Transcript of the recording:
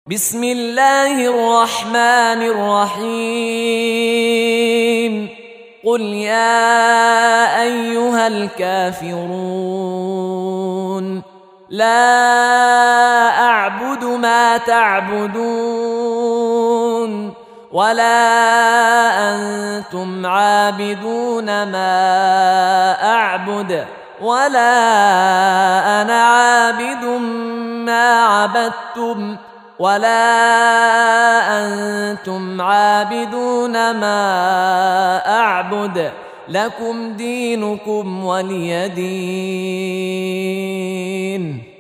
بسم الله الرحمن الرحيم قل يا أيها الكافرون لا أعبد ما تعبدون ولا أنتم عابدون ما أعبد ولا أنا عابد ما عبدتم ولا أنتم عابدون ما أعبد لكم دينكم ولي دين.